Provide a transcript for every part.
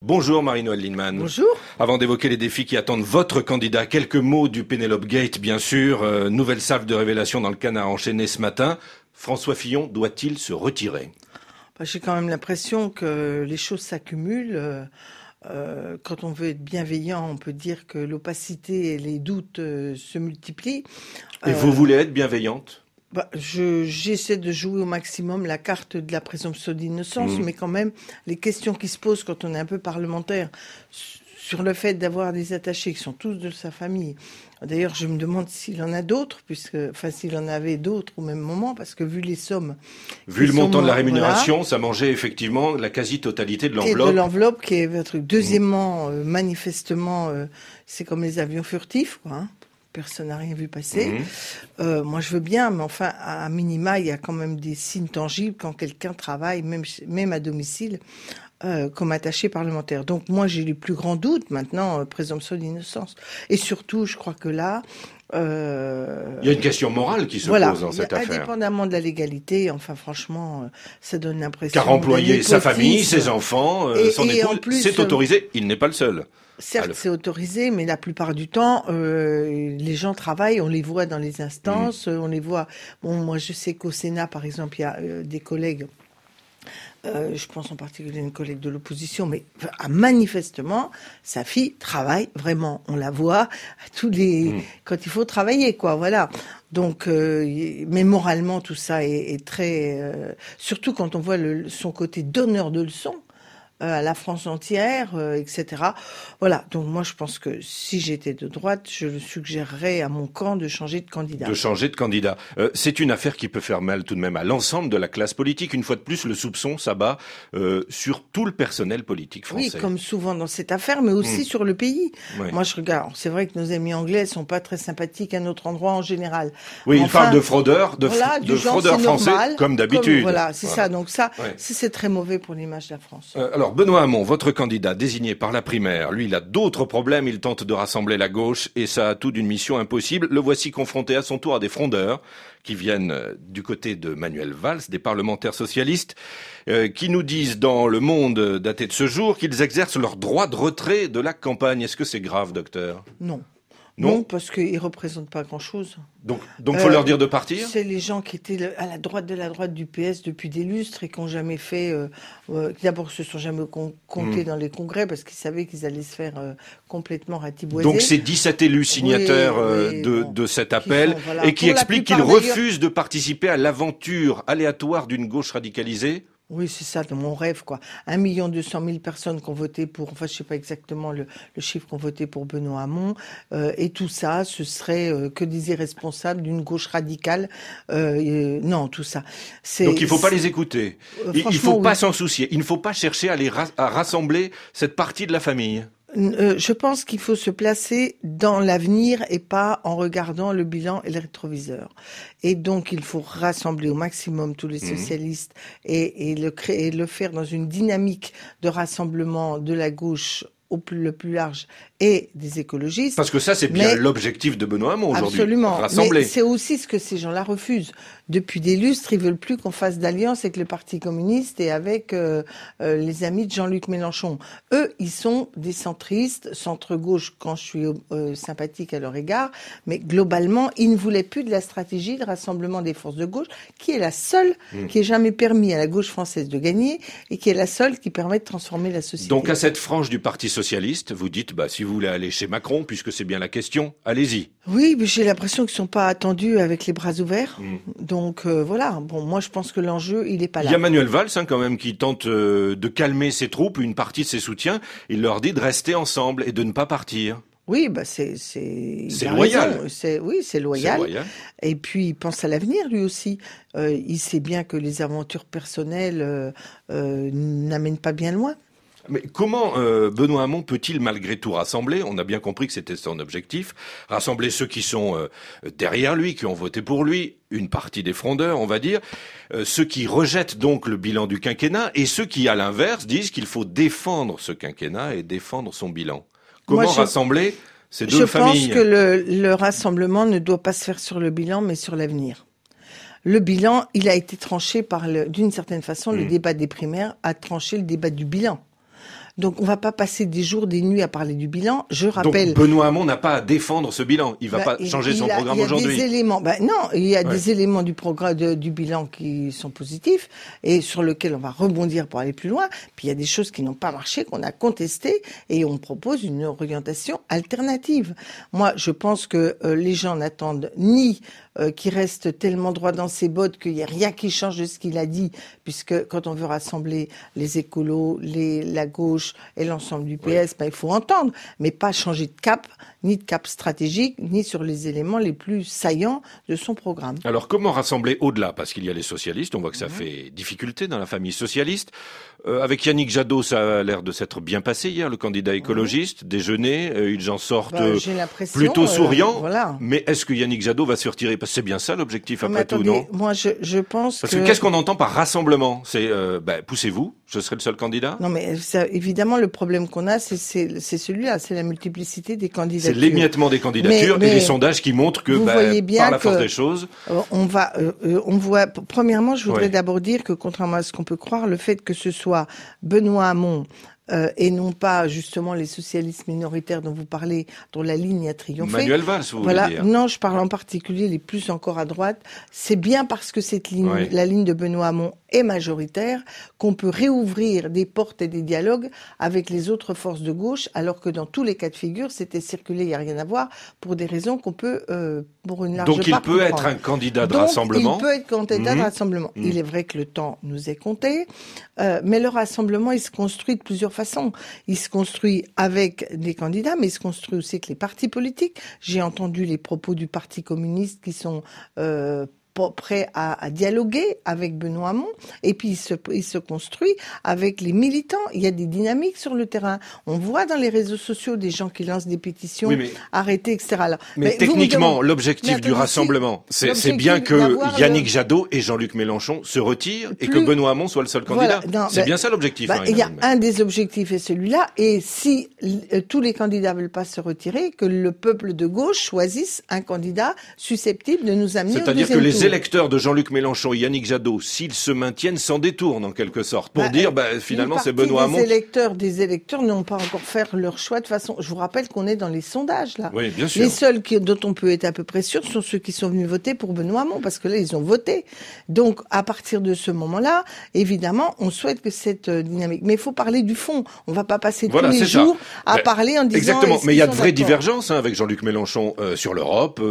Bonjour Marie-Noëlle Lienemann. Bonjour. Avant d'évoquer les défis qui attendent votre candidat, quelques mots du Penelope Gate, bien sûr. Nouvelle salve de révélation dans le Canard enchaîné ce matin. François Fillon doit-il se retirer ? J'ai quand même l'impression que les choses s'accumulent. Quand on veut être bienveillant, on peut dire que l'opacité et les doutes se multiplient. Et vous voulez être bienveillante ? J'essaie de jouer au maximum la carte de la présomption d'innocence, mais quand même, les questions qui se posent quand on est un peu parlementaire sur le fait d'avoir des attachés qui sont tous de sa famille. D'ailleurs, je me demande s'il en a d'autres, s'il en avait d'autres au même moment, parce que vu les sommes... Vu le montant de la rémunération, voilà, ça mangeait effectivement la quasi-totalité de l'enveloppe. Et de l'enveloppe qui est un truc. Deuxièmement, manifestement, c'est comme les avions furtifs, quoi, hein. Personne n'a rien vu passer. Moi, je veux bien, mais enfin, à minima, il y a quand même des signes tangibles quand quelqu'un travaille, même à domicile, comme attaché parlementaire. Donc, moi, j'ai les plus grands doutes maintenant, présomption d'innocence. Et surtout, je crois que là... il y a une question morale qui se pose dans cette affaire. Indépendamment de la légalité, enfin, franchement, ça donne l'impression... Car employer sa famille, ses enfants, son épouse, c'est autorisé. Il n'est pas le seul. Certes, c'est autorisé, mais la plupart du temps, les gens travaillent, on les voit dans les instances, on les voit... Bon, moi, je sais qu'au Sénat, par exemple, il y a des collègues, je pense en particulier à une collègue de l'opposition, mais manifestement, sa fille travaille vraiment. On la voit quand il faut travailler, quoi, voilà. Donc, mais moralement, tout ça est très... surtout quand on voit son côté donneur de leçons, à la France entière, etc. Voilà, donc moi je pense que si j'étais de droite, je le suggérerais à mon camp de changer de candidat. De changer de candidat. C'est une affaire qui peut faire mal tout de même à l'ensemble de la classe politique. Une fois de plus, le soupçon s'abat sur tout le personnel politique français. Oui, comme souvent dans cette affaire, mais aussi sur le pays. Oui. Moi je regarde, c'est vrai que nos amis anglais sont pas très sympathiques à notre endroit en général. Oui, ils parlent de fraudeurs, de fraudeurs français, normal, comme d'habitude. Voilà, c'est ça. Donc ça, c'est très mauvais pour l'image de la France. Alors, Benoît Hamon, votre candidat désigné par la primaire, lui, il a d'autres problèmes. Il tente de rassembler la gauche et ça a tout d'une mission impossible. Le voici confronté à son tour à des frondeurs qui viennent du côté de Manuel Valls, des parlementaires socialistes, qui nous disent dans Le Monde daté de ce jour qu'ils exercent leur droit de retrait de la campagne. Est-ce que c'est grave, docteur ? Non, parce qu'ils ne représentent pas grand-chose. Donc faut leur dire de partir ? C'est les gens qui étaient à la droite de la droite du PS depuis des lustres et qui n'ont jamais fait... qui d'abord se sont jamais comptés dans les congrès parce qu'ils savaient qu'ils allaient se faire complètement ratiboiser. Donc c'est 17 élus signataires de cet appel et qui expliquent qu'ils refusent de participer à l'aventure aléatoire d'une gauche radicalisée. Oui, c'est ça, dans mon rêve, quoi. 1 200 000 personnes qui ont voté pour, enfin, je sais pas exactement le chiffre qui ont voté pour Benoît Hamon, et tout ça, ce serait que des irresponsables d'une gauche radicale. Non, tout ça. Donc il faut pas les écouter. Il faut pas s'en soucier. Il ne faut pas chercher à rassembler cette partie de la famille. Je pense qu'il faut se placer dans l'avenir et pas en regardant le bilan et le rétroviseur. Et donc, il faut rassembler au maximum tous les socialistes et le faire dans une dynamique de rassemblement de la gauche le plus large et des écologistes. Parce que ça, c'est bien l'objectif de Benoît Hamon aujourd'hui. Absolument. Rassembler. Mais c'est aussi ce que ces gens-là refusent. Depuis des lustres, ils veulent plus qu'on fasse d'alliance avec le Parti communiste et avec les amis de Jean-Luc Mélenchon. Eux, ils sont des centristes, centre-gauche quand je suis sympathique à leur égard, mais globalement, ils ne voulaient plus de la stratégie de rassemblement des forces de gauche, qui est la seule qui ait jamais permis à la gauche française de gagner et qui est la seule qui permet de transformer la société. Donc à cette frange du Parti socialiste, vous dites, si vous voulez aller chez Macron, puisque c'est bien la question, allez-y. Oui, mais j'ai l'impression qu'ils ne sont pas attendus avec les bras ouverts. Donc voilà, bon, moi je pense que l'enjeu, il n'est pas là. Il y a Manuel Valls quand même qui tente de calmer ses troupes, une partie de ses soutiens. Il leur dit de rester ensemble et de ne pas partir. Oui, c'est loyal. C'est loyal. Et puis il pense à l'avenir lui aussi. Il sait bien que les aventures personnelles n'amènent pas bien loin. Mais comment Benoît Hamon peut-il malgré tout rassembler ? On a bien compris que c'était son objectif. Rassembler ceux qui sont derrière lui, qui ont voté pour lui, une partie des frondeurs, on va dire, ceux qui rejettent donc le bilan du quinquennat et ceux qui, à l'inverse, disent qu'il faut défendre ce quinquennat et défendre son bilan. Comment rassembler ces deux familles ? Je pense que le rassemblement ne doit pas se faire sur le bilan, mais sur l'avenir. Le bilan, il a été tranché d'une certaine façon, le débat des primaires a tranché le débat du bilan. Donc on va pas passer des jours, des nuits à parler du bilan. Je rappelle. Donc Benoît Hamon n'a pas à défendre ce bilan. Il va pas changer son programme aujourd'hui. Il y a des éléments. Non, il y a des éléments du programme du bilan qui sont positifs et sur lesquels on va rebondir pour aller plus loin. Puis il y a des choses qui n'ont pas marché, qu'on a contestées et on propose une orientation alternative. Moi, je pense que les gens n'attendent ni qui reste tellement droit dans ses bottes qu'il n'y a rien qui change de ce qu'il a dit, puisque quand on veut rassembler les écolos, la gauche et l'ensemble du PS, il faut entendre, mais pas changer de cap, ni de cap stratégique, ni sur les éléments les plus saillants de son programme. Alors comment rassembler au-delà? Parce qu'il y a les socialistes, on voit que ça fait difficulté dans la famille socialiste. Avec Yannick Jadot, ça a l'air de s'être bien passé hier, le candidat écologiste, déjeuner, ils en sortent plutôt souriants. Voilà. Mais est-ce que Yannick Jadot va se retirer? Parce que c'est bien ça l'objectif après tout, non? Moi, je pense Parce que qu'est-ce qu'on entend par rassemblement? C'est poussez-vous, je serai le seul candidat? Non, mais ça, évidemment, le problème qu'on a, c'est celui-là, c'est la multiplicité des candidatures. C'est l'émiettement des candidatures et les sondages qui montrent que, par la force des choses... On voit, premièrement, je voudrais d'abord dire que, contrairement à ce qu'on peut croire, le fait que ce soit Benoît Hamon et non pas justement les socialistes minoritaires dont vous parlez, dont la ligne a triomphé. Manuel Valls, vous voulez dire. Non, je parle en particulier les plus encore à droite. C'est bien parce que cette ligne, la ligne de Benoît Hamon est majoritaire, qu'on peut réouvrir des portes et des dialogues avec les autres forces de gauche, alors que dans tous les cas de figure, c'était circulé, il n'y a rien à voir, pour des raisons qu'on peut, pour une large part Donc il peut être un candidat de rassemblement. Il peut être candidat de rassemblement. Il est vrai que le temps nous est compté, mais le rassemblement, il se construit de plusieurs façons. Il se construit avec des candidats, mais il se construit aussi avec les partis politiques. J'ai entendu les propos du Parti communiste qui sont prêt à dialoguer avec Benoît Hamon, et puis il se construit avec les militants. Il y a des dynamiques sur le terrain. On voit dans les réseaux sociaux des gens qui lancent des pétitions, arrêtés, etc. Alors, mais techniquement, l'objectif du rassemblement, c'est bien que Yannick Jadot et Jean-Luc Mélenchon se retirent et que Benoît Hamon soit le seul candidat. C'est bien ça l'objectif. Il y a un des objectifs est celui-là, et si tous les candidats veulent pas se retirer, que le peuple de gauche choisisse un candidat susceptible de nous amener au deuxième tour. C'est-à-dire que les électeurs de Jean-Luc Mélenchon et Yannick Jadot, s'ils se maintiennent, s'en détournent en quelque sorte, pour dire finalement c'est Benoît Hamon. Des électeurs n'ont pas encore fait leur choix de façon... Je vous rappelle qu'on est dans les sondages là. Oui, bien sûr. Les seuls dont on peut être à peu près sûr sont ceux qui sont venus voter pour Benoît Hamon, parce que là ils ont voté. Donc à partir de ce moment-là, évidemment, on souhaite que cette dynamique... Mais il faut parler du fond. On va pas passer tous les jours à parler en disant... Exactement, mais il y a de vraies divergences avec Jean-Luc Mélenchon sur l'Europe,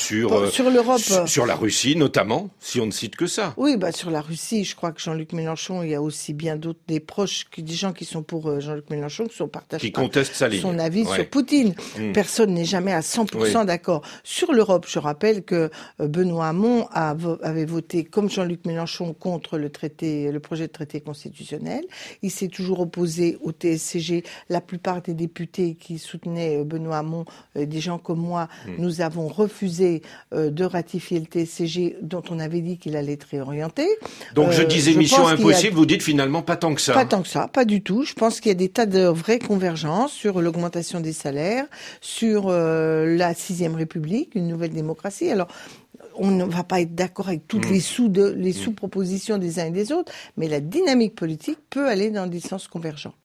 sur la Russie notamment, si on ne cite que ça. Oui, sur la Russie, je crois que Jean-Luc Mélenchon, il y a aussi bien d'autres, des proches, des gens qui sont pour Jean-Luc Mélenchon, qui sont partagés qui contestent sa ligne. Son avis sur Poutine. Personne n'est jamais à 100% d'accord. Sur l'Europe, je rappelle que Benoît Hamon avait voté comme Jean-Luc Mélenchon contre le projet de traité constitutionnel. Il s'est toujours opposé au TSCG. La plupart des députés qui soutenaient Benoît Hamon, des gens comme moi, nous avons refusé de ratifier le TSCG dont on avait dit qu'il allait être réorienté. Donc je disais mission impossible, vous dites finalement pas tant que ça. Pas tant que ça, pas du tout. Je pense qu'il y a des tas de vraies convergences sur l'augmentation des salaires, sur la 6e République, une nouvelle démocratie. Alors, on ne va pas être d'accord avec toutes les sous-propositions des uns et des autres, mais la dynamique politique peut aller dans des sens convergents.